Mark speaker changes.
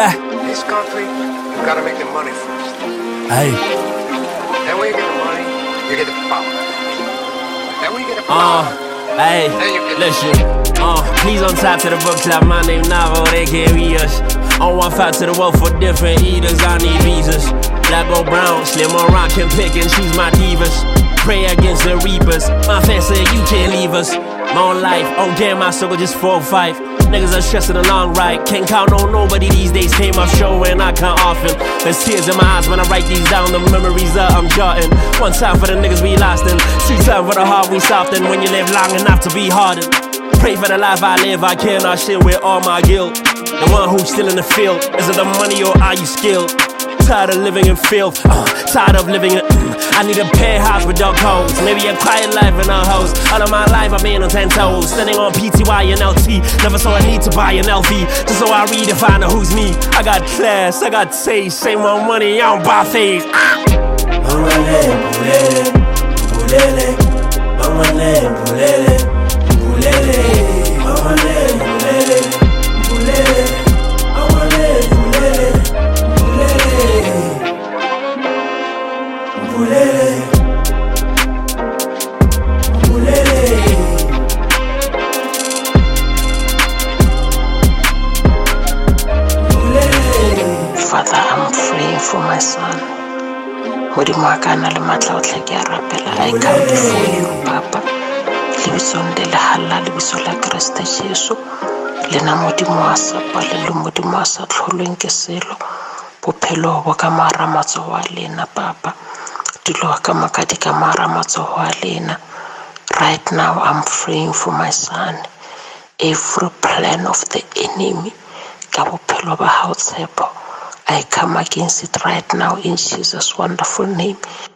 Speaker 1: Yeah.
Speaker 2: This country, you gotta make the money first.
Speaker 1: Hey.
Speaker 2: Then when you get the money, you get the power. Then when you get the power,
Speaker 1: Hey,
Speaker 2: then you get
Speaker 1: listen. Please on top to the book club. My name Navo, they can't read us. On 1-5 to the world for different eaters. I need visas. Black or brown, slim or rock, can pick and choose my divas. Pray against the reapers. My fans say you can't leave us. My own life, on game, my circle just 4 or 5. Niggas are stressing a long ride. Can't count on nobody these days. Came off show and I can't often. There's tears in my eyes when I write these down. The memories that I'm jotting. 1 time for the niggas we lost in. 2 times for the heart we soften. When you live long enough to be hardened. Pray for the life I live. I cannot shit with all my guilt. The one who's still in the field. Is it the money or are you skilled? Tired of living in filth, tired of living in I need a penthouse with dog hoes. Maybe a quiet life in a house. All of my life I've been on 10 toes. Standing on PTY and LT. Never saw a need to buy an LV. Just so I redefine who's me. I got class, I got taste. Save my money, I don't buy face.
Speaker 3: Father, I'm praying for my son. Modimo wa ka na le matla o tle ke a rapela. I come before you, Papa. Lebitsong le lehalla, lebitso la Kriste Jesu. Lena Modimo wa sapa le Modimo wa sa tlholweng ke selo. Bophelo bo ka mara matsoho a lena, Papa. Dilo ka makadi ka mara matsoho a lena. Right now I'm praying for my son. Every plan of the enemy ka bophelo ba hao Tshepo, I come against it right now in Jesus' wonderful name.